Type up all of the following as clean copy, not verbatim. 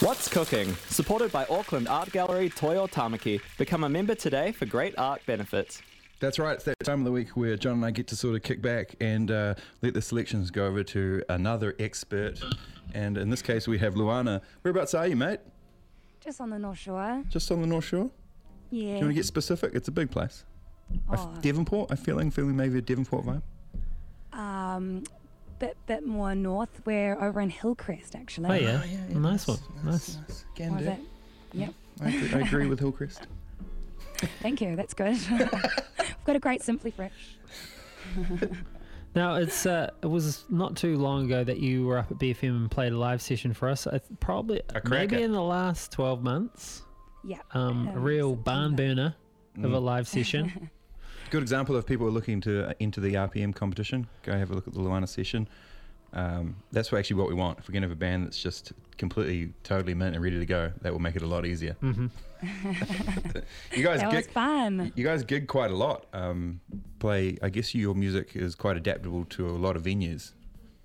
What's Cooking? Supported by Auckland Art Gallery Toyo Tamaki. Become a member today for great art benefits. That's right, it's that time of the week where John and I get to sort of kick back and let the selections go over to another expert. And in this case, we have Luana. Whereabouts are you, mate? Just on the North Shore. Just on the North Shore? Yeah. Do you want to get specific? It's a big place. Oh. Devonport? I'm feeling maybe a Devonport vibe. Bit more north. We're over in Hillcrest, actually. Oh, yeah. Nice one. Nice. Can Was do. it? Yep. I agree with Hillcrest. Thank you. That's good. We've got a great Simply Fresh. Now, it was not too long ago that you were up at BFM and played a live session for us. Probably A cracker. maybe in the last 12 months. Yeah. A real barn burner of a Mm. live session. Good example of people who are looking to enter the RPM competition. Go have a look at the Luana session. That's actually what we want. If we're going to have a band that's just completely, totally mint and ready to go, that will make it a lot easier. Mm-hmm. You guys That was fun. You guys gig quite a lot. I guess your music is quite adaptable to a lot of venues.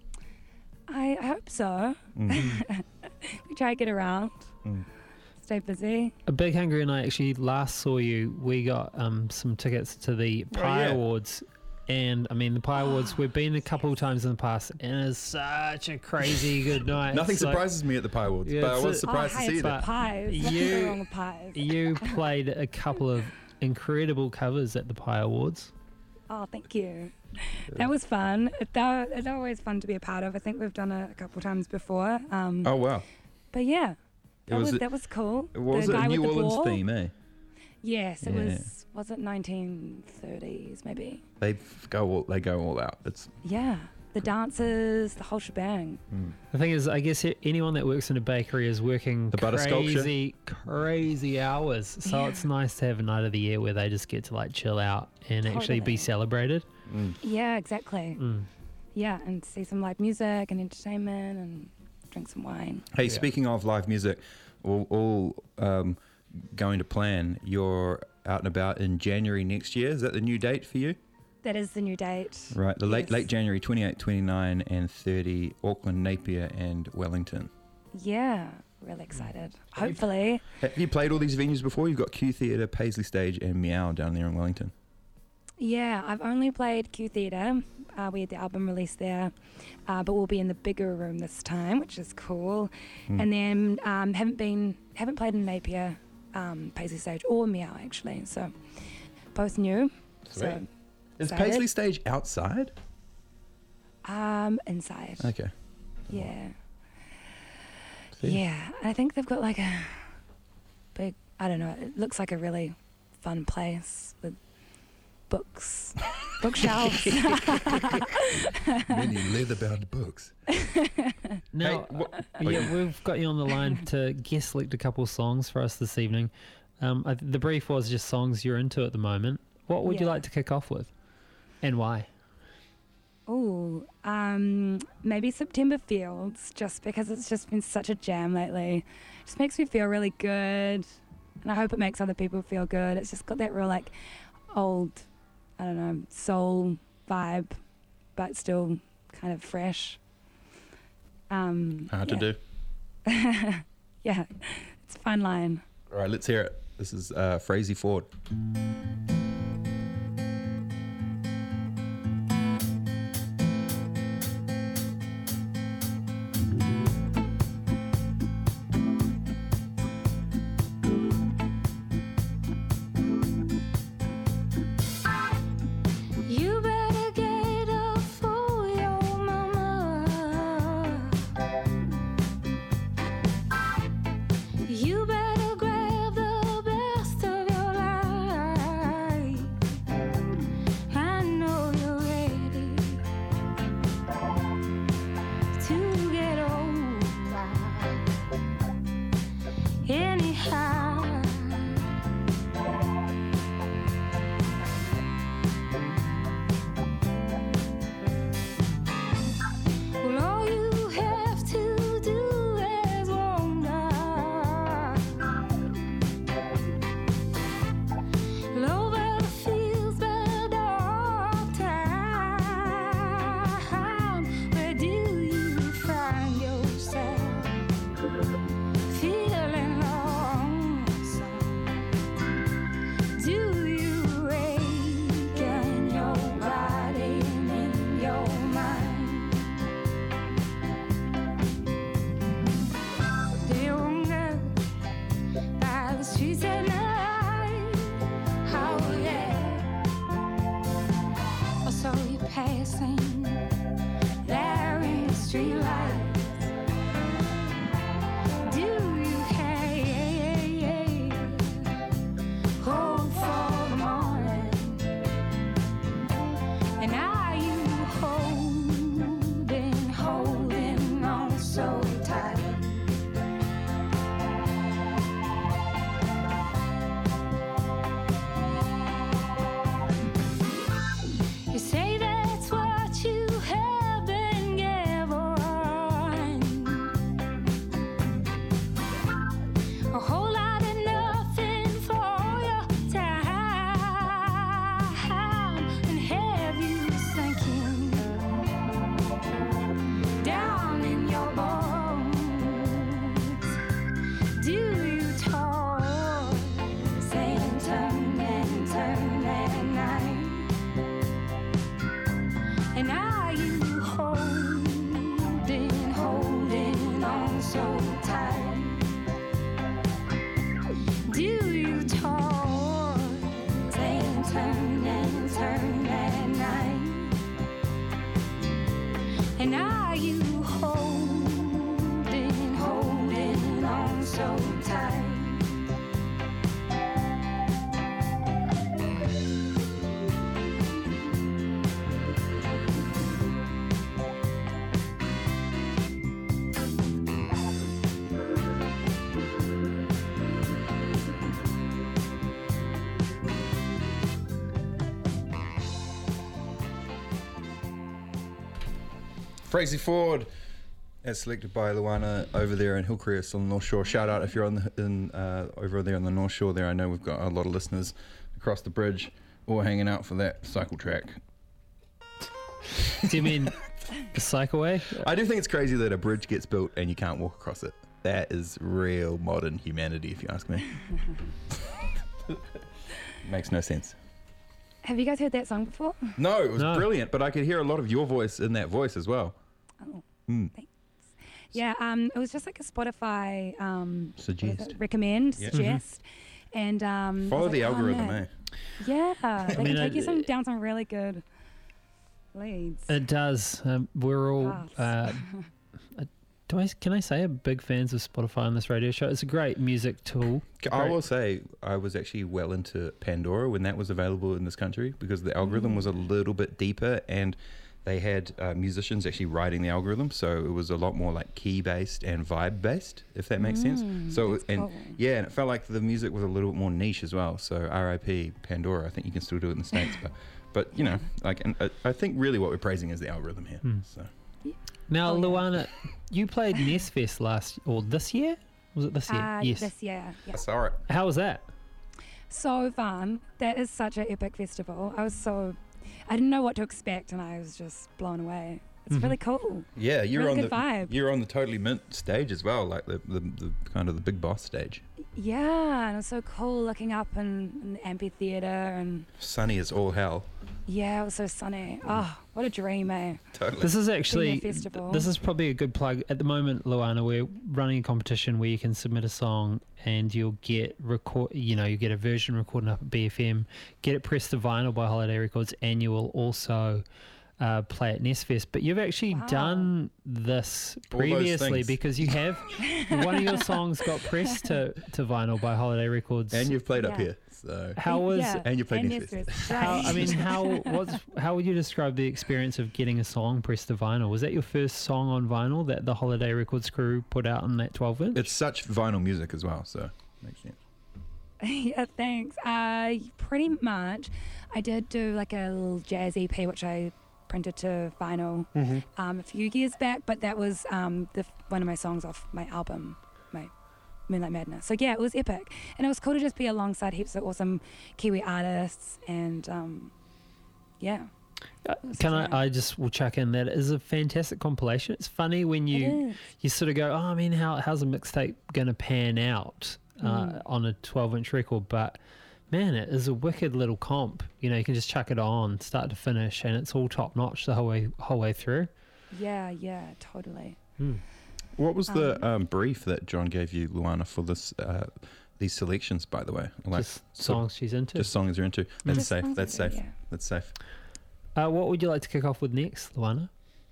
I hope so. Mm. We try to get around. Mm. Stay busy. A Big Hungry and I actually last saw you. We got some tickets to the Pie yeah. Awards. And I mean, the Pie Awards, we've been a couple of times in the past, and it's such a crazy good night. Nothing It's like- surprises me at the Pie Awards, Yeah, but I it's was a- surprised to hey, see it's that. pies. Nothing You- wrong with pies. You played a couple of incredible covers at the Pie Awards. Oh, thank you. That was fun. It's always fun to be a part of. I think we've done it a couple times before. Oh wow! But yeah, was that was cool. Was The it a guy with New the Orleans ball. theme? Eh? Yes, it Yeah. was it 1930s maybe? They go all out. It's Yeah, the dancers, the whole shebang. The thing is, I guess anyone that works in a bakery is working The butter sculpture. crazy hours. So Yeah. it's nice to have a night of the year where they just get to like chill out and actually be Totally. celebrated. Yeah, exactly. Mm. Yeah, and see some live music and entertainment and drink some wine. Hey, Yeah. speaking of live music, all going to plan. You're out and about in January next year. Is that the new date for you? That is the new date. Right, the Yes. late January, 28, 29 and 30, Auckland, Napier and Wellington. Yeah, really excited. Hopefully. Have you played all these venues before? You've got Q Theatre, Paisley Stage and Meow down there in Wellington. Yeah, I've only played Q Theatre. We had the album released there, but we'll be in the bigger room this time, which is cool. And then haven't played in Napier, Paisley Stage or Meow actually. So both new. So Is excited. Paisley Stage outside? Inside. Okay. Yeah. See? Yeah, I think they've got like a big, I don't know, it looks like a really fun place with books, bookshelves. Many leather-bound books. Now, yeah, we've got you on the line to guest select a couple of songs for us this evening. The brief was just songs you're into at the moment. What would you Yeah. like to kick off with, and why? Ooh, maybe September Fields, just because it's just been such a jam lately. It just makes me feel really good, and I hope it makes other people feel good. It's just got that real like old, I don't know, soul vibe, but still kind of fresh. Hard to do. Yeah, it's a fun line. All right, let's hear it. This is Frazee Ford. You better get up for your mama. You better grab the best of your life. on so tight. Do you toss and turn at night? And are you holding on so tight? Frazee Ford, as selected by Luana over there in Hillcrest on the North Shore. Shout out if you're over there on the North Shore there. I know we've got a lot of listeners across the bridge all hanging out for that cycle track. Do you mean the cycleway? I do think it's crazy that a bridge gets built and you can't walk across it. That is real modern humanity, if you ask me. Makes no sense. Have you guys heard that song before? No, it was No. brilliant, but I could hear a lot of your voice in that voice as well. Oh, Mm. thanks. Yeah, it was just like a Spotify Suggest. recommend, Yeah. suggest, and I was Follow the like, oh, algorithm, man. eh? Yeah, they mean, can take you down some really good leads. It does. We're all. Paths. Can I say, big fans of Spotify on this radio show? It's a great music tool. I Great. will say I was actually well into Pandora when that was available in this country because the algorithm was a little bit deeper and they had musicians actually writing the algorithm, so it was a lot more like key based and vibe based, if that makes sense. So that's and cool. yeah, and it felt like the music was a little bit more niche as well. So R.I.P. Pandora. I think you can still do it in the States, but you know, like, and I think really what we're praising is the algorithm here. So Now, Oh, yeah. Luana, you played Nestfest this year? Was it this year? Yes. This year, yeah. I saw it. How was that? So fun. That is such an epic festival. I didn't know what to expect, and I was just blown away. It's really cool. Yeah, you're Really on good the vibe. you're on the Totally Mint stage as well, like the kind of the big boss stage. Yeah, and it was so cool looking up in the amphitheater, and Sunny as all hell. yeah, it was so sunny. Oh, what a dream, eh? Totally. This is actually, festival. this is probably a good plug. At the moment, Luana, we're running a competition where you can submit a song and you'll get you get a version recorded up at BFM, get it pressed to vinyl by Holiday Records, and you will also play at Nestfest. But you've actually Wow. done this All those previously things. because you have one of your songs got pressed to vinyl by Holiday Records. And you've played up Yeah. here, so How was Yeah, and you played and Nestfest. Nestfest, how? right. I mean, how would you describe the experience of getting a song pressed to vinyl? Was that your first song on vinyl that the Holiday Records crew put out on that 12-inch? it's such vinyl music as well, so makes sense. Yeah, thanks. Pretty much. I did do like a little jazz EP, which I printed to vinyl a few years back, but that was one of my songs off my album, my Moonlight Madness. So yeah, it was epic, and it was cool to just be alongside heaps of awesome Kiwi artists, and yeah. Can I just will chuck in that it is a fantastic compilation. It's funny when It you is. sort of go, oh, I mean, how's a mixtape going to pan out on a 12-inch record? But man, it is a wicked little comp. You know, you can just chuck it on start to finish, and it's all top notch the whole way through. Yeah, totally. What was the brief that John gave you, Luana, for this these selections? By the way, like Just songs she's into. just songs you're into. That's Just safe. songs That's I do, safe. yeah. That's safe. What would you like to kick off with next, Luana?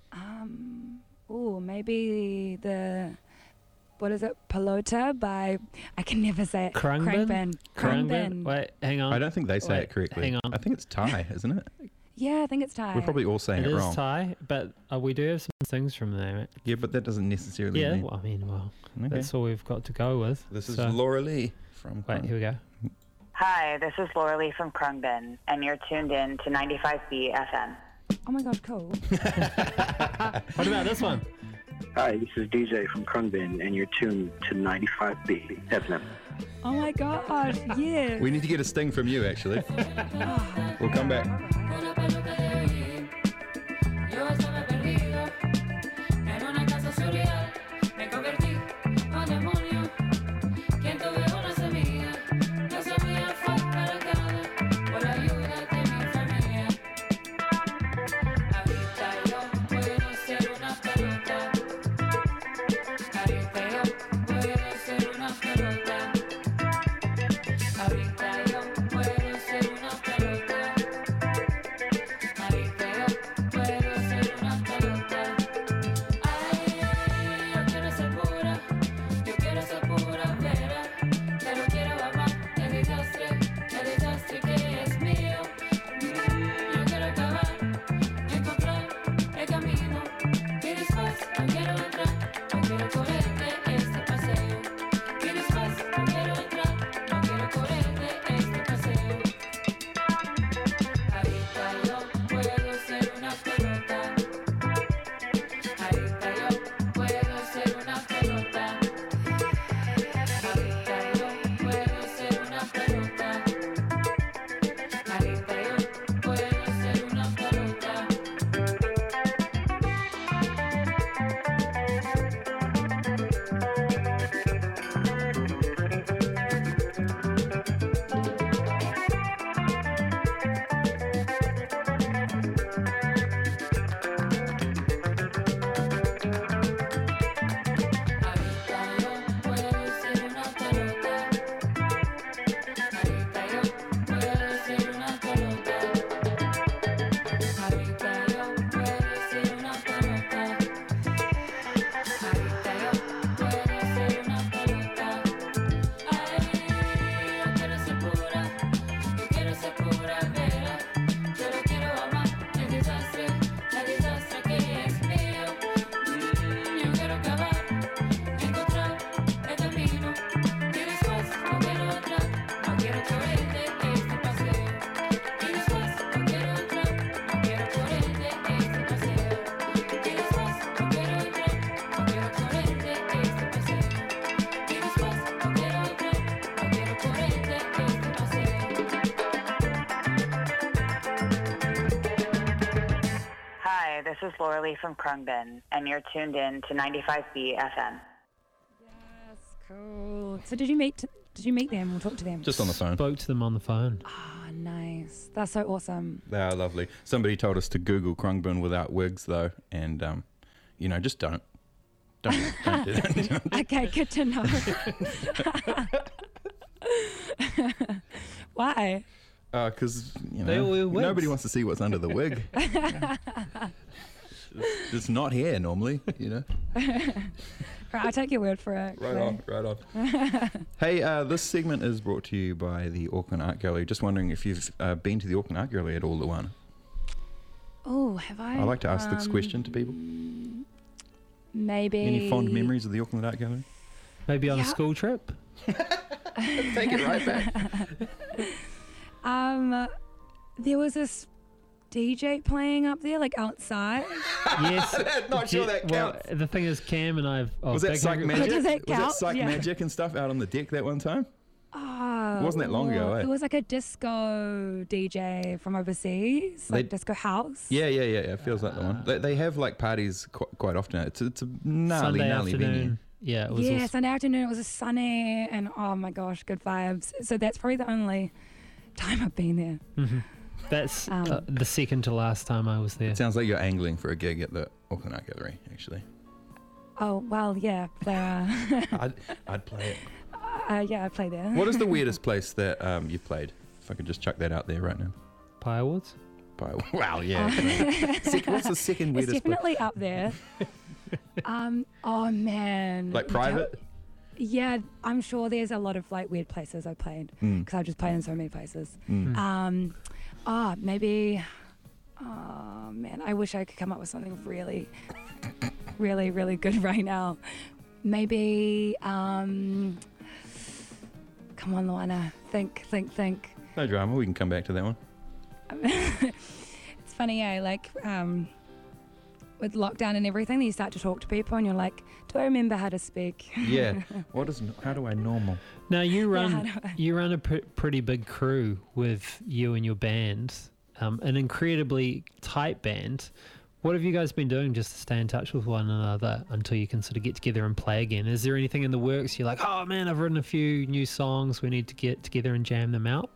Maybe what is it? Pelota by, I can never say it. Khruangbin? Khruangbin. Wait, hang on. I don't think they say Wait, it correctly. hang on. I think it's Thai, isn't it? Yeah, I think it's Thai. We're probably all saying It it, is wrong. Thai, but we do have some things from there. Mate. Yeah, but that doesn't necessarily Yeah, mean. well, I mean, Okay. that's all we've got to go with. This is So- Laura Lee from. Wait, here we go. Hi, this is Laura Lee from Khruangbin, and you're tuned in to 95B FM. Oh my god, cool. What about this one? Hi, this is DJ from Khruangbin, and you're tuned to 95B FM. Oh my god, yeah. We need to get a sting from you, actually. We'll come back. Una pelota de oír. Yo estaba perdido en una casa surreal. Me convertí en demonio. Quien tuve una semilla, no sabía fue arrancada por la ayuda de mi familia. Ahorita yo puedo ser una pelota. Ahorita Laura Lee from Krungbin, and you're tuned in to 95B FM. Yes, cool. So did you meet them or talk to them? Just on the phone. Spoke to them on the phone. Oh, nice. That's so awesome. They are lovely. Somebody told us to Google Krungbin without wigs, though, and, just don't. Don't do that. Okay, good to know. Why? Because, They all wear wigs. nobody wants to see what's under the wig. It's not hair normally, Right, I'll take your word for it. Right on. Hey, this segment is brought to you by the Auckland Art Gallery. Just wondering if you've been to the Auckland Art Gallery at all, Luana. Oh, have I? I like to ask this question to people. Maybe. Any fond memories of the Auckland Art Gallery? Maybe on a Yeah. school trip? Take it right back. There was this DJ playing up there, like outside. Yes. Not sure that counts. Well, the thing is, Cam and I've... Was that Psych Magic? Does that Was that count? Psych Yeah. Magic and stuff out on the deck that one time? Oh, It wasn't that long ago, eh? It was like a disco DJ from overseas, like disco house. Yeah. It feels like the one. They have like parties quite often. It's a gnarly Sunday venue. afternoon. Yeah, it was Yeah, awesome. Sunday afternoon. It was a sunny, and oh my gosh, good vibes. So that's probably the only time I've been there. Mhm. That's the second to last time I was there. It sounds like you're angling for a gig at the Auckland Art Gallery, actually. Oh well, yeah, I'd play it. yeah, I play there. What is the weirdest place that you've played? If I could just chuck that out there right now. Pie Awards? Wow, yeah. What's the second It's weirdest place? definitely up there. Oh man. Like private? Yeah, I'm sure there's a lot of like weird places I played because I've just played in so many places. Maybe. Oh man, I wish I could come up with something really, really, really good right now. Maybe. Come on, Luana. Think. No drama. We can come back to that one. It's funny, like with lockdown and everything, you start to talk to people and you're like, do I remember how to speak? Yeah. How do I normal? Now you Yeah, run you run a pretty big crew with you and your band, an incredibly tight band. What have you guys been doing just to stay in touch with one another until you can sort of get together and play again? Is there anything in the works you're like, oh man, I've written a few new songs, we need to get together and jam them out?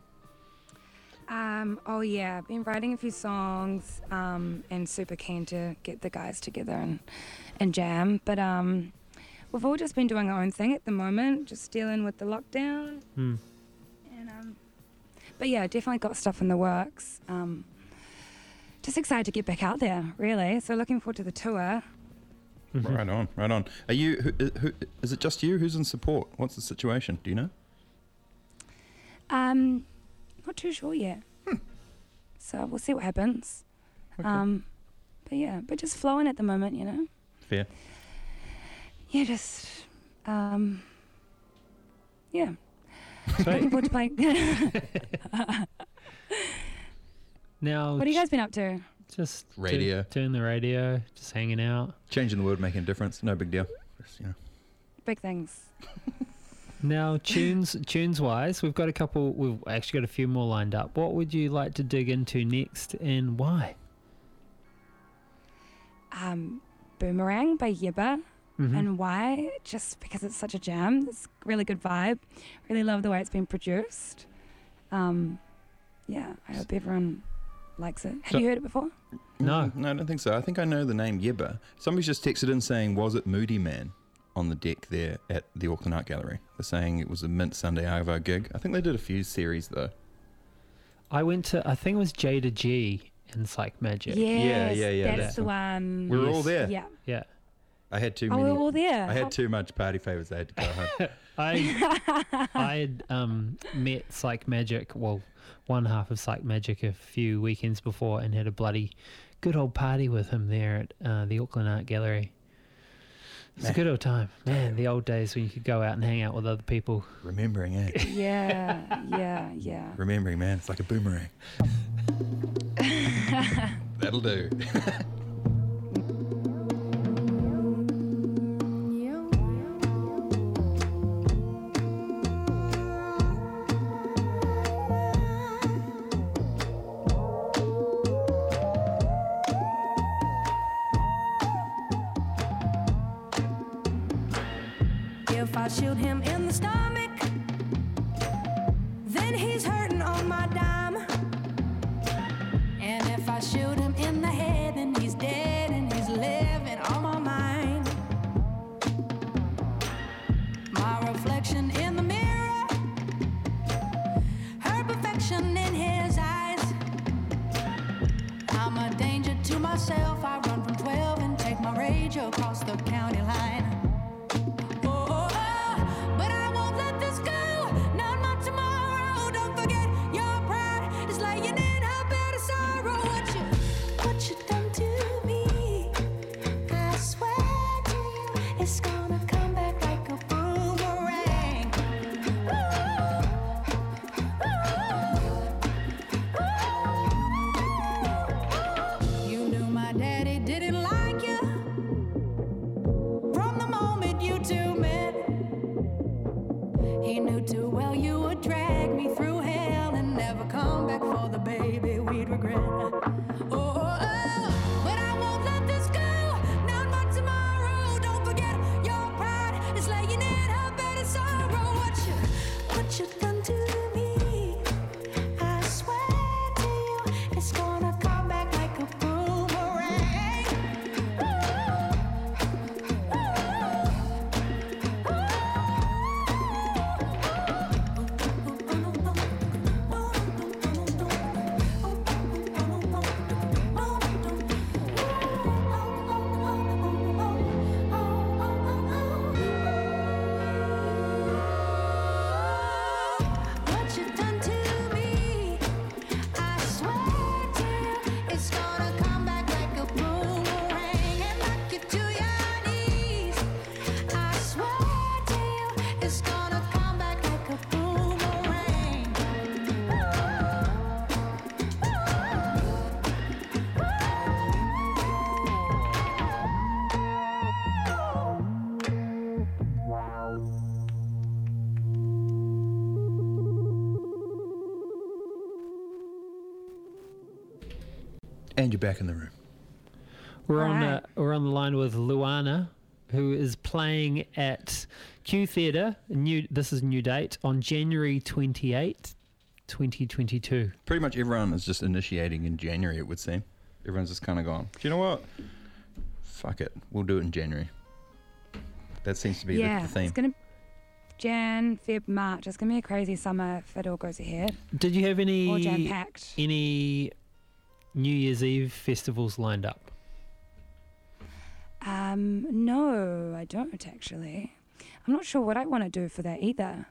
Oh yeah, I've been writing a few songs and super keen to get the guys together and jam. But we've all just been doing our own thing at the moment, just dealing with the lockdown. And but yeah, definitely got stuff in the works. Just excited to get back out there, really. So looking forward to the tour. Right on. Are you? Who is it? Just you? Who's in support? What's the situation? Do you know? Not too sure yet. So we'll see what happens. Okay. But just flowing at the moment, Fair. Yeah, just yeah. Looking forward to playing. Now, What have you guys been up to? just Radio. doing the radio, just hanging out. Changing the world, making a difference. No big deal. Just, Big things. Now, tunes wise, we've actually got a few more lined up. What would you like to dig into next and why? Boomerang by Yibba. Mhm. And why? Just because it's such a jam. It's a really good vibe. Really love the way it's been produced. Yeah, I hope everyone likes it. Have you heard it before? No. No, I don't think so. I think I know the name Yibba. Somebody's just texted in saying, was it Moody Man on the deck there at the Auckland Art Gallery? They're saying it was a Mint Sunday Arvo gig. I think they did a few series, though. I went to, I think it was Jada G and Psych Magic. Yes, yeah, that's the one. We were all there. Yeah. Yeah. I had too Oh, many. we're all there. I had too much party favors. I had to go home. I had met Psych Magic, well, one half of Psych Magic a few weekends before and had a bloody good old party with him there at the Auckland Art Gallery. It's a good old time. Man, the old days when you could go out and hang out with other people. Remembering, eh? Yeah. Remembering, man. It's like a boomerang. That'll do. I shoot him in the stomach, then he's hurting on my dime. And if I shoot him in the head, then he's dead and he's living on my mind. My reflection in the mirror, her perfection in his eyes. I'm a danger to myself. I run from 12 and take my rage across the county line. But I won't let this go. No, not tomorrow. Don't forget your pride is laying in her bed of sorrow. What you done to me? I swear to you, it's gonna come back like a boomerang. You knew my daddy didn't like you from the moment you two met. He knew too well you would drag me through hell and never come back for the baby we'd regret. But I won't let this go. Now, not tomorrow. Don't forget your pride is laying in her bed of sorrow. What you done to me? I swear to you, it's gonna come back like a boomerang. What you done to me? I swear to you, it's gonna come back like a boomerang and knock you to your knees. I swear to you, it's gonna come back like a boomerang. And you're back in the room. We're on Alright. we're on the line with Luana, who is playing at Q Theatre. This is a new date on January 28, 2022. Pretty much everyone is just initiating in January, it would seem. Everyone's just kind of gone, do you know what? Fuck it. We'll do it in January. That seems to be Yeah, the theme. it's gonna Jan, Feb, March. It's gonna be a crazy summer if it all goes ahead. Did you have All jam any packed. New Year's Eve festivals lined up? No, I don't actually. I'm not sure what I want to do for that either.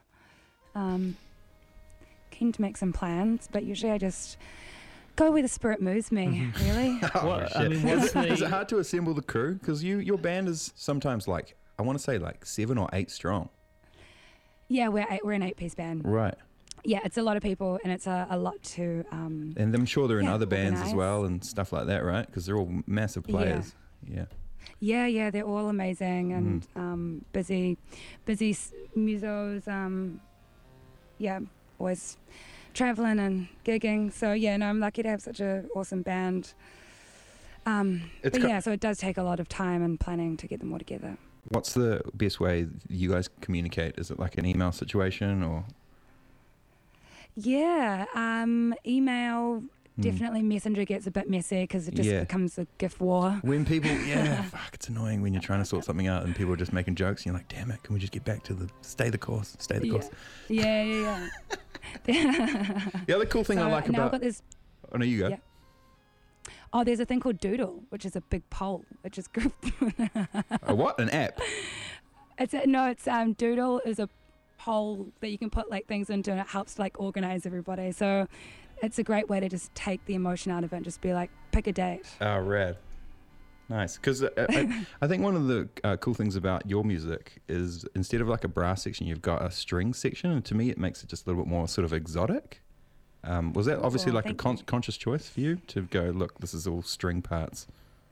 Keen to make some plans, but usually I just go where the spirit moves me. Really. Oh, What- I shit. mean, what's Is the- it hard to assemble the crew? Because your band is sometimes like, I want to say like 7 or 8 strong. Yeah, we're an 8-piece band. Right. Yeah, it's a lot of people, and it's a lot to. And I'm sure they're in Yeah, other bands as organise. well and stuff like that, right? Because they're all massive players. Yeah. Yeah, they're all amazing and busy musos. Yeah, always traveling and gigging. So yeah, no, I'm lucky to have such an awesome band. It's But co- yeah, so it does take a lot of time and planning to get them all together. What's the best way you guys communicate? Is it like an email situation or? Yeah, email. Definitely Messenger gets a bit messy because it just Yeah. becomes a GIF war. When people, fuck, it's annoying when you're trying to sort something out and people are just making jokes and you're like, damn it, can we just get back to stay the course. Yeah. The other cool thing I like now I've about, got this. oh no, you go. Yeah. Oh, there's a thing called Doodle, which is a big poll, which is good. A what? An app? It's Doodle is a poll that you can put like things into, and it helps like organize everybody. So it's a great way to just take the emotion out of it and just be like, pick a date. Oh, rad. Nice. Because I think one of the cool things about your music is instead of like a brass section, you've got a string section. And to me, it makes it just a little bit more sort of exotic. Was that obviously like a thank you. conscious choice for you to go, look, this is all string parts?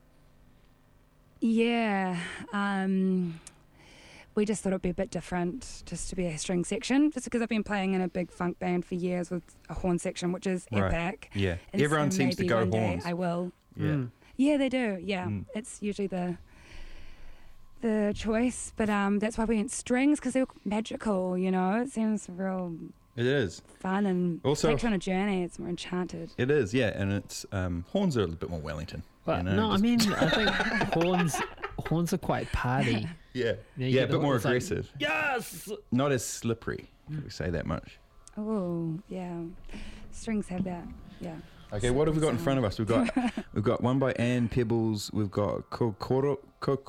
Yeah. We just thought it'd be a bit different just to be a string section, just because I've been playing in a big funk band for years with a horn section, which is Right. epic. Yeah. And Everyone so seems to maybe go one day horns. I will. Yeah. Yeah, they do. Yeah, Mm. it's usually the the choice, but that's why we went strings, because they're magical, you know. It seems real It is. fun and Also- takes you on a journey. It's more enchanted. It is, yeah. And it's horns are a little bit more Wellington. But you know, no, I just- mean, I think horns are quite party. Yeah. You Yeah, get a the bit one more that's like, aggressive. Yes. Not as slippery, if we say that much. Oh, yeah. Strings have that. Yeah. Okay, what have we got in front of us? We've got one by Ann Pebbles. We've got Kokoroko,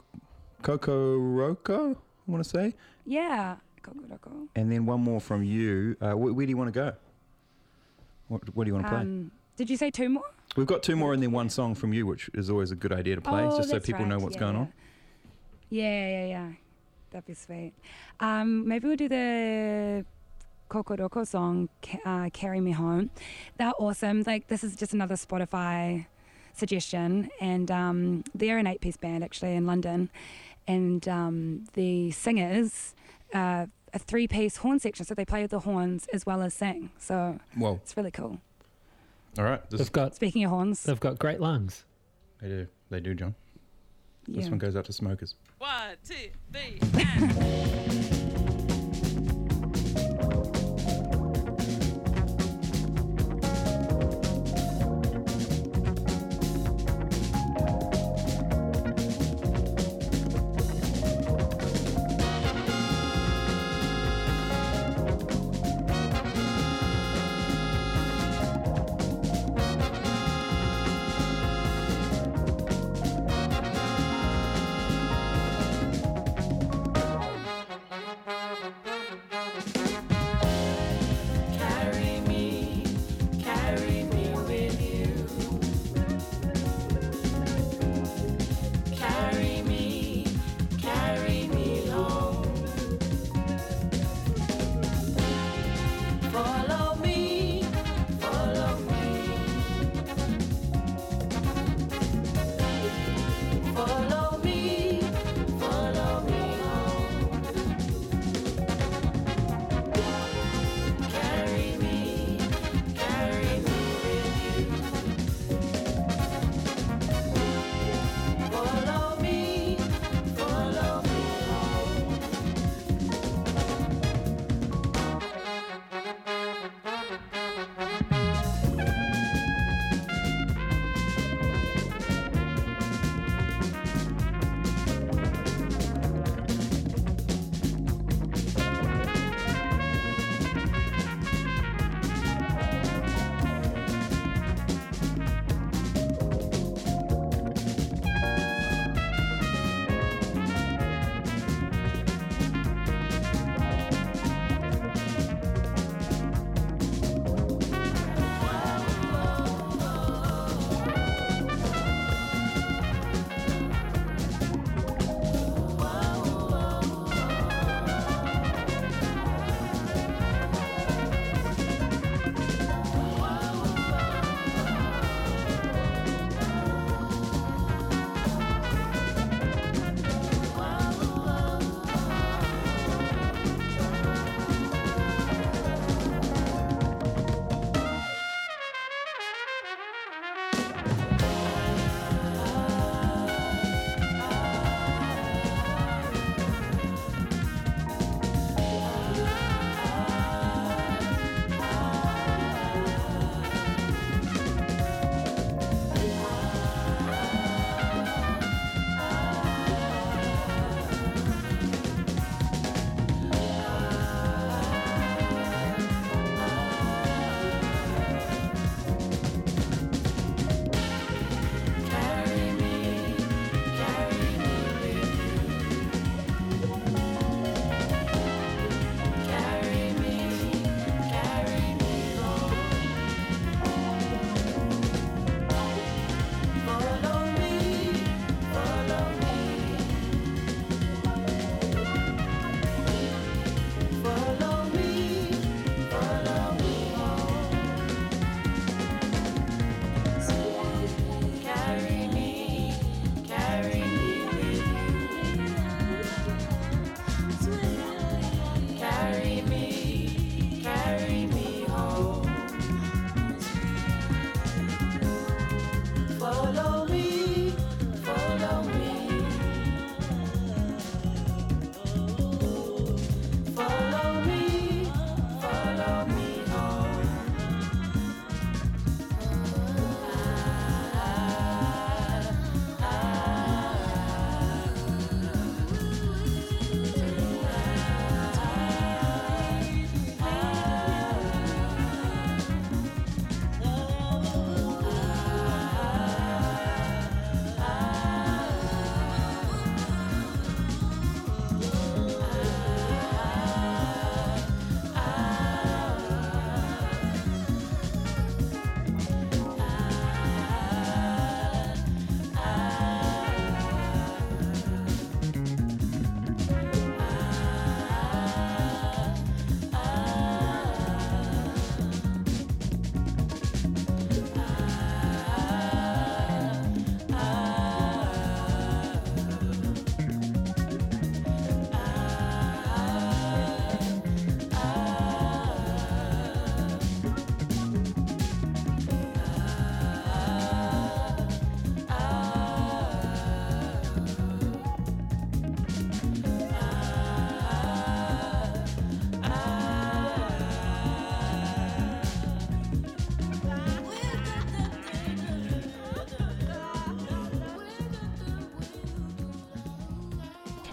I want to say. Yeah. Kokoroko. And then one more from you. Where do you want to go? What do you want to play? Did you say two more? We've got two more and then one song from you, which is always a good idea to play, just so that's people know right. what's Yeah, going yeah. on. Yeah. That'd be sweet. Maybe we'll do the Kokoroko song, Carry Me Home. They're awesome. Like, this is just another Spotify suggestion. And they're an 8-piece band, actually, in London. And the singers, a 3-piece horn section, so they play with the horns as well as sing. So Well, it's really cool. all right. They've got Speaking of horns, great lungs. They do, John. yeah. This one goes out to smokers. 1, 2, 3, and.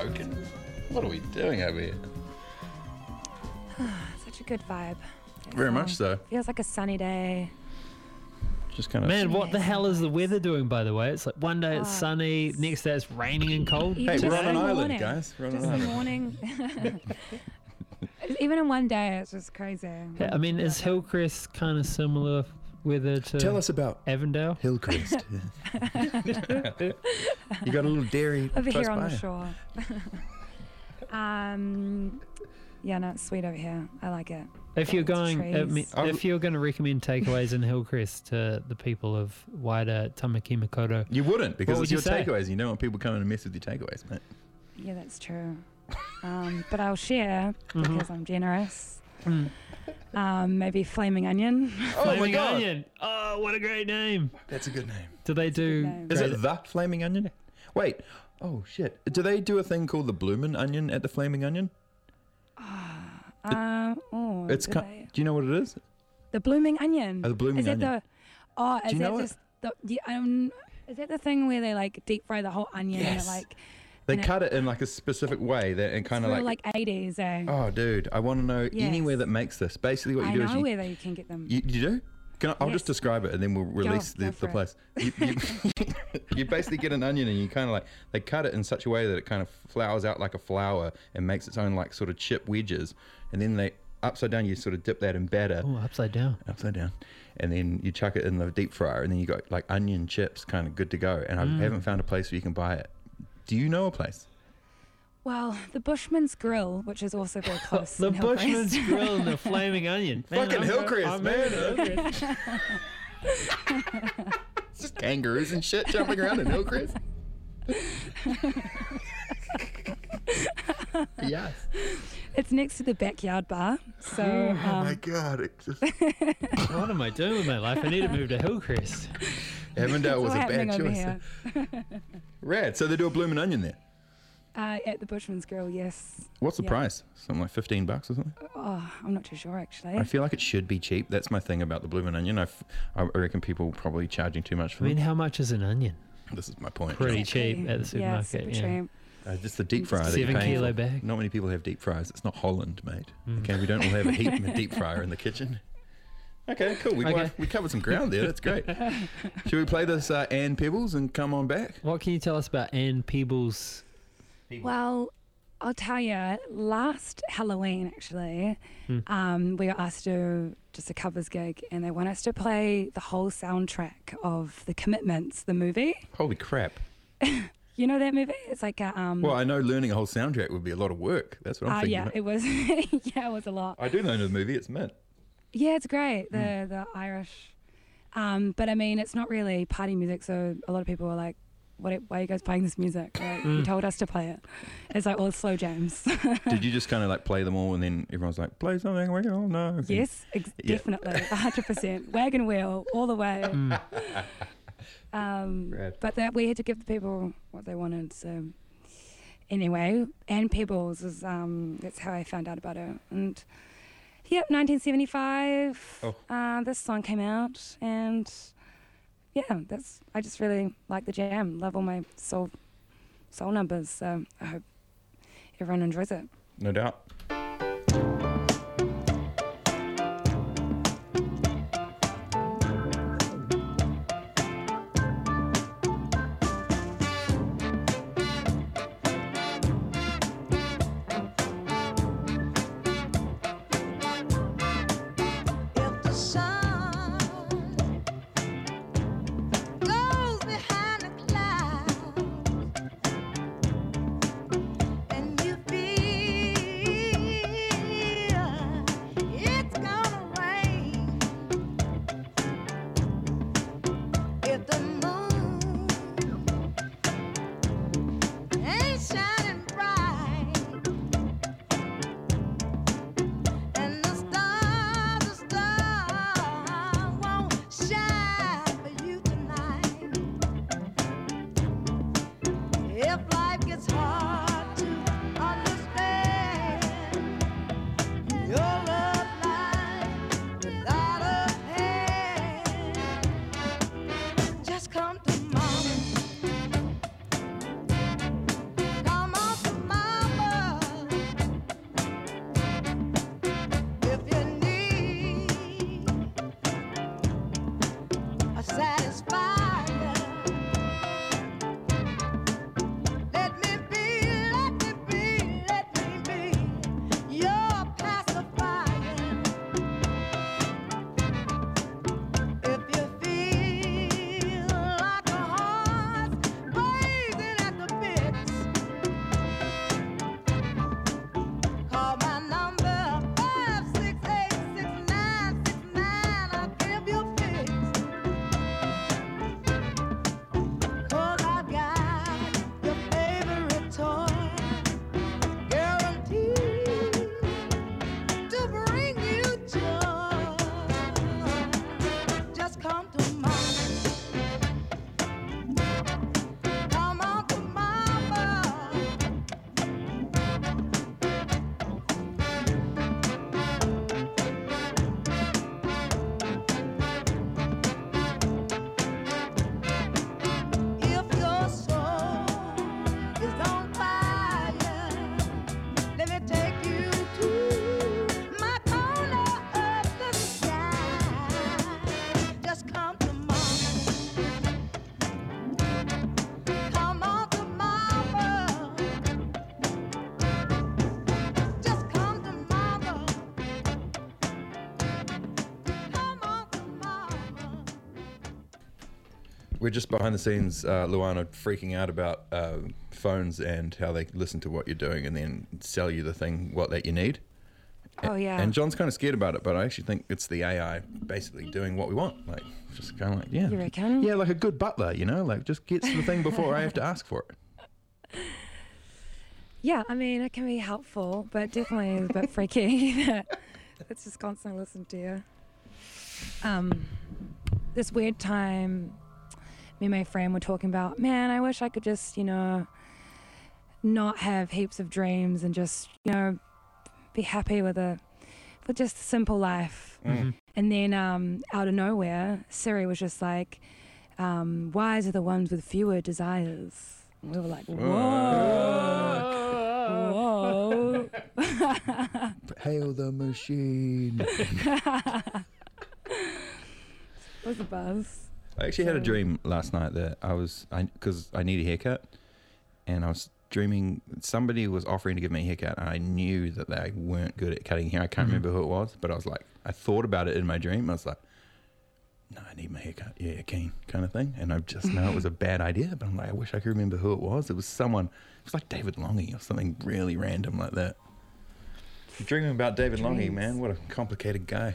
smoking. What are we doing over here? Such a good vibe. Very much so. Feels like a sunny day. Just kind of. Man, what the hell is the weather doing, by the way? It's like one day it's sunny, next day it's raining and cold. Even Hey, we're on in an the island, morning. guys. We're on an Just in the island. morning. Even in one day, it's just crazy. Yeah, I mean, is Hillcrest kind of similar weather to Tell us about Avondale? Hillcrest. You got a little dairy Over close here on by. the shore. Yeah, no, it's sweet over here. I like it. If you're Lots of going, trees. if you're going to recommend takeaways in Hillcrest to the people of wider Tamaki Makaurau, You wouldn't, because What it's would your you say? takeaways. You don't want people coming and mess with your takeaways, mate. Yeah, that's true. But I'll share because I'm generous. Maybe flaming onion. Oh my Flaming god, Onion. Oh, what a great name! that's a good name. Do they do? name. Is great- it the Flaming Onion? Wait. Oh shit. Do they do a thing called the Bloomin' Onion at the Flaming Onion? It's do do they? you know what it is? The blooming onion. Oh, the blooming is it onion. is you that know it? just is that the thing where they like deep fry the whole onion and it Yes. like They and it- cut it in like a specific way that and kind of real, like. 80s, eh? Oh, dude, I want to know Yes. anywhere that makes this. Basically, what you I do is know you, where you can get them. you do. I'll just Yes. describe it and then we'll release go the for it. place. You basically get an onion and you kind of like they cut it in such a way that it kind of flowers out like a flower and makes its own like sort of chip wedges, and then they upside down you sort of dip that in batter. Oh, upside down. Upside down, and then you chuck it in the deep fryer, and then you got like onion chips, kind of good to go. And I haven't found a place where you can buy it. Do you know a place? Well, the Bushman's Grill, which is also very close. The in Hillcrest. Bushman's Grill and the Flaming Onion. Fucking I'm Hillcrest, I'm man. moving to Hillcrest. It's just kangaroos and shit jumping around in Hillcrest. Yes. It's next to the backyard bar. So Oh my god! It just What am I doing with my life? I need to move to Hillcrest. Avondale was all a bad happening over choice. here. Rad. So they do a bloomin' onion there. At the Bushman's Grill, yes. What's the Yeah. price? Something like $15 or something. Oh, I'm not too sure actually. I feel like it should be cheap. That's my thing about the bloomin' onion. I reckon people probably charging too much I for mean, them. how much is an onion? This is my point. Pretty Exactly. cheap at the Yeah, supermarket. super Yeah. cheap. Just the deep fryer. that you're 7 paying kilo for. bag. Not many people have deep fryers. It's not Holland, mate. Okay, we don't all have a deep fryer in the kitchen. Okay, cool. We covered some ground there. That's great. Should we play this Ann Pebbles and come on back? What can you tell us about Ann Peebles? Well, I'll tell you, last Halloween actually, we were asked to do just a covers gig and they want us to play the whole soundtrack of The Commitments, the movie. Holy crap. You know that movie? It's like a, Well, I know learning a whole soundtrack would be a lot of work. That's what I'm thinking. yeah, it was, yeah, it was a lot. I do know the movie. It's mint. Yeah, it's great. The Irish, but I mean, it's not really party music. So a lot of people were like, why are you guys playing this music? Like, you told us to play it. It's like all slow jams. Did you just kind of like play them all and then everyone's like, play something we all know? Yes, Yeah. definitely, 100%. Wagon wheel all the way. Rad. But that we had to give the people what they wanted. So anyway, Ann Pebbles is that's how I found out about her. And yep, 1975. Oh. This song came out, and yeah, I just really like the jam. Love all my soul numbers. So I hope everyone enjoys it. No doubt. If the sun goes behind a cloud and you feel We're just behind the scenes, Luana freaking out about phones and how they listen to what you're doing and then sell you the thing that you need. Oh, yeah. And John's kind of scared about it, but I actually think it's the AI basically doing what we want. Like, just kind of like, yeah. You reckon? Yeah, like a good butler, you know? Like, just gets the thing before I have to ask for it. Yeah, I mean, it can be helpful, but definitely a bit freaky that it's just constantly listening to you. This weird time, me and my friend were talking about, man, I wish I could just, not have heaps of dreams and just, be happy with just a simple life. Mm-hmm. And then out of nowhere, Siri was just like, wise are the ones with fewer desires. And we were like, whoa. Hail the machine. It was a buzz. I actually had a dream last night that because I need a haircut, and I was dreaming somebody was offering to give me a haircut, and I knew that they weren't good at cutting hair. I can't remember who it was, but I thought about it in my dream. I was like, no, I need my haircut. Yeah, keen kind of thing. And I just know it was a bad idea, but I'm like, I wish I could remember who it was. It was someone, it was like David Longy or something really random like that. You're dreaming about David Longy, man. What a complicated guy.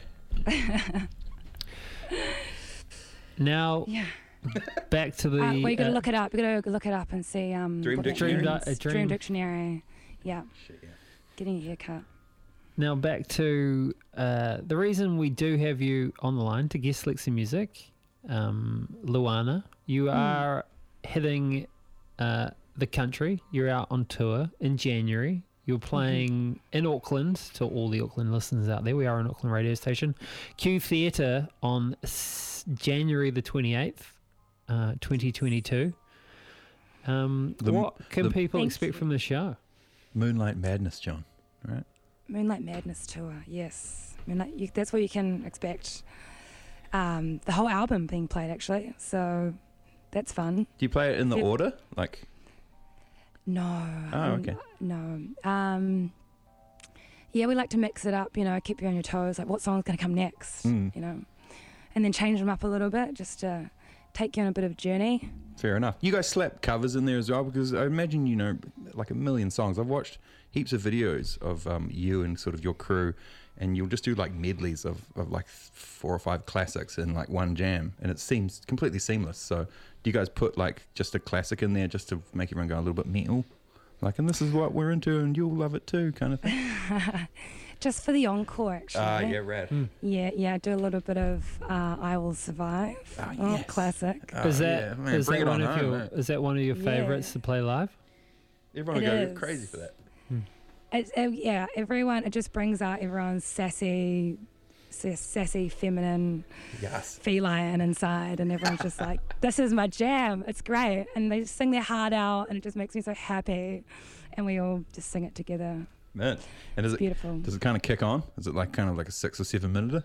Now, back to the... we got to look it up. We got to look it up and see... Dream what that Dictionary? means. Dream Dictionary. Yeah. Shit, yeah. Getting a haircut. Now back to the reason we do have you on the line to guest Lexi Music, Luana. You are hitting the country. You're out on tour in January. You're playing in Auckland, to all the Auckland listeners out there. We are an Auckland radio station. Q Theatre on January the 28th, 2022. What can people expect from the show? Moonlight Madness, John, right? Moonlight Madness Tour, yes. That's what you can expect. The whole album being played, actually. So that's fun. Do you play it in the order? Like... No. Oh, okay. No. Yeah, we like to mix it up, keep you on your toes, like what song's going to come next, and then change them up a little bit just to take you on a bit of a journey. Fair enough. You guys slap covers in there as well, because I imagine, like a million songs. I've watched heaps of videos of you and sort of your crew, and you'll just do like medleys of like 4 or 5 classics in like one jam, and it seems completely seamless. So do you guys put like just a classic in there just to make everyone go a little bit metal? Like, and this is what we're into and you'll love it too, kind of thing? Just for the encore, actually. Yeah, rad. Yeah, do a little bit of I Will Survive. Oh, yes. Classic. Is that yeah, man, is bring that it one on of home, your man. is that one of your favorites to play live? Everyone It will go is. crazy for that. Everyone, it just brings out everyone's sassy, feminine, Yes. feline inside, and everyone's just like, this is my jam, it's great. And they just sing their heart out, and it just makes me so happy. And we all just sing it together. Man. And is It's beautiful. Does it kind of kick on? Is it like kind of like a 6 or 7 minute?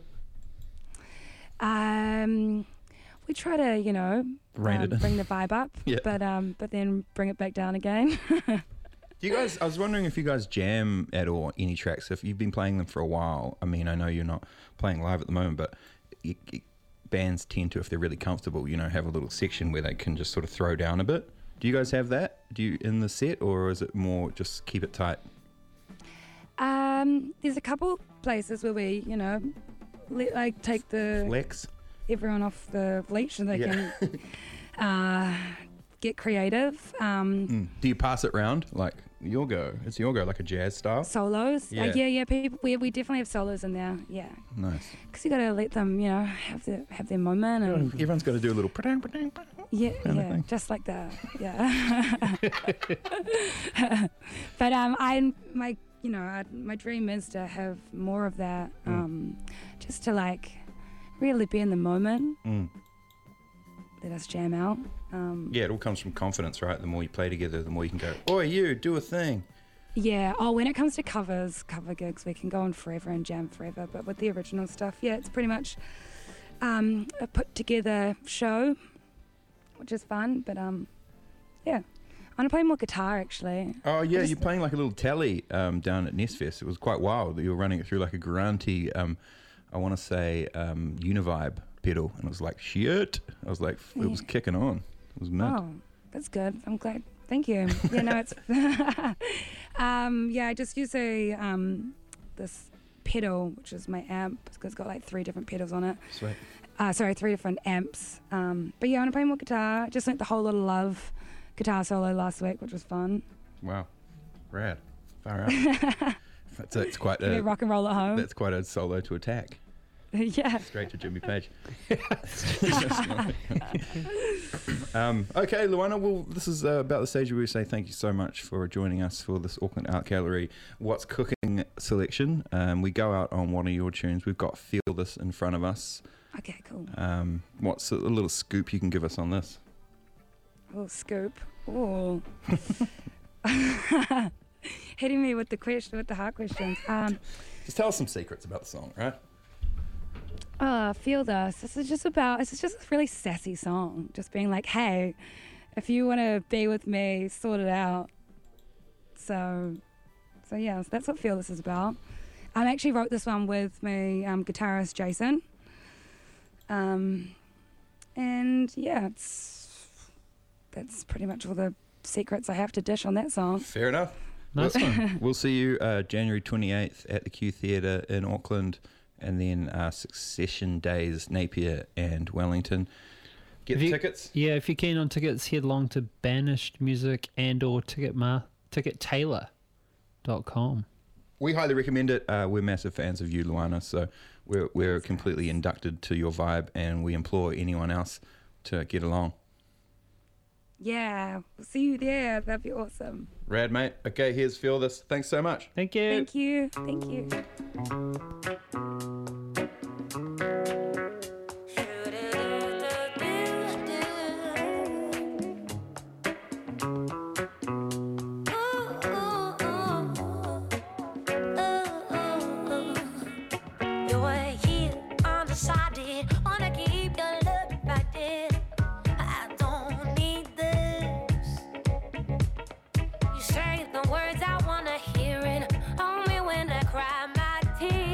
We try to, Rein it in. bring the vibe up, Yeah. but then bring it back down again. Do you guys, I was wondering if you guys jam at all any tracks, if you've been playing them for a while. I mean, I know you're not playing live at the moment, but bands tend to, if they're really comfortable, have a little section where they can just sort of throw down a bit. Do you guys have that? Do you in the set, or is it more just keep it tight? There's a couple places where we, take the Flex? everyone off the leash and they Yeah. can get creative. Do you pass it round like your go? It's your go, like a jazz style. Solos. Yeah. Yeah. People, we definitely have solos in there. Yeah. Nice. Because you got to let them, have their moment. And Everyone's got to do a little. yeah, kind of thing. just like that. Yeah. But my dream is to have more of that. Just to like really be in the moment. Let us jam out. Yeah, it all comes from confidence, right? The more you play together, the more you can go, "Oi, you do a thing." Yeah. Oh, when it comes to cover gigs, we can go on forever and jam forever. But with the original stuff, yeah, it's pretty much a put together show, which is fun. But yeah, I want to play more guitar actually. Oh yeah, you're playing like a little tally down at Nestfest. It was quite wild. You were running it through like a grunty, I want to say Univibe pedal, and it was like shit. I was like, it was kicking on. It was mint. Oh, that's good. I'm glad. Thank you. Yeah, no, it's I just use this pedal, which is my amp. It's got like 3 different pedals on it. Sweet. 3 different amps. But yeah, I'm playing more guitar. Just like the Whole Lotta Love guitar solo last week, which was fun. Wow, rad, far out. It's quite Can we rock and roll at home? That's quite a solo to attack. Yeah. Straight to Jimmy Page. Okay, Luana, well, this is about the stage where we say thank you so much for joining us for this Auckland Art Gallery What's Cooking selection. We go out on one of your tunes. We've got Feel This in front of us. Okay, cool. What's a little scoop you can give us on this? Oh, scoop. Oh. Hitting me with the hard questions. Just tell us some secrets about the song, right? Feel This. This is just a really sassy song. Just being like, hey, if you want to be with me, sort it out. So yeah, that's what Feel This is about. I actually wrote this one with my guitarist Jason. And yeah, that's pretty much all the secrets I have to dish on that song. Fair enough. Nice one. We'll see you January 28th at the Q Theatre in Auckland, and then Succession Days, Napier and Wellington. Get the tickets. Yeah, if you're keen on tickets, head along to Banished Music and or tickettailor.com. We highly recommend it. We're massive fans of you, Luana, so we're completely inducted to your vibe, and we implore anyone else to get along. Yeah, we'll see you there. That'd be awesome. Rad, mate. Okay, here's Feel This. Thanks so much. Thank you. Thank you. Thank you. Words I wanna hear it on me when I cry my tears.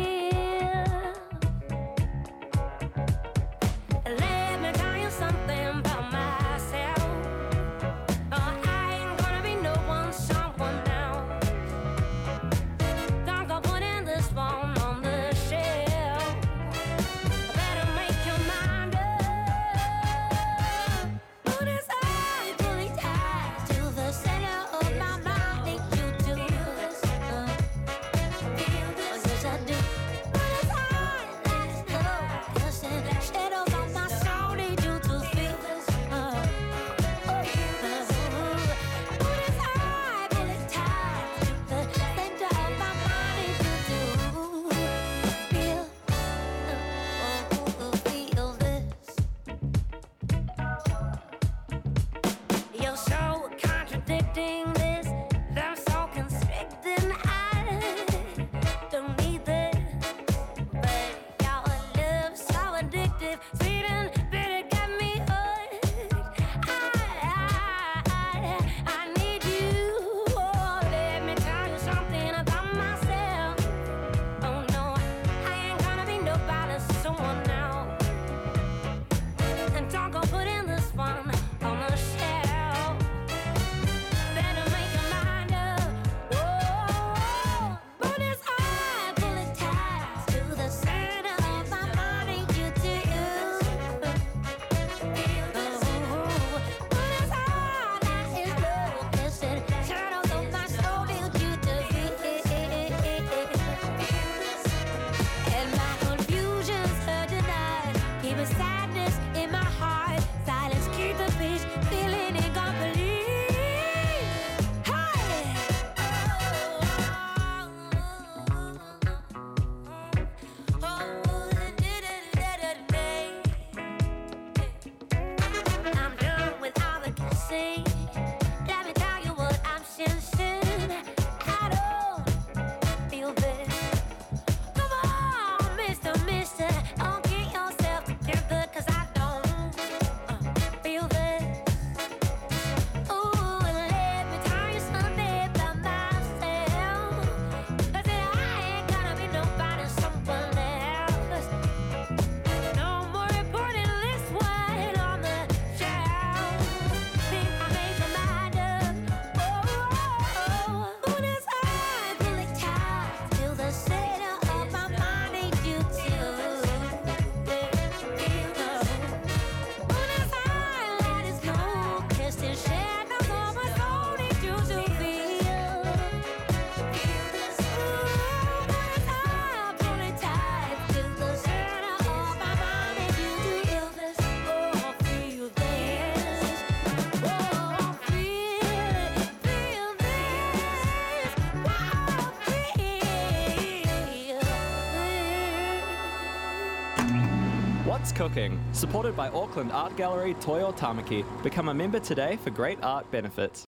What's Cooking? Supported by Auckland Art Gallery Toi o Tamaki. Become a member today for great art benefits.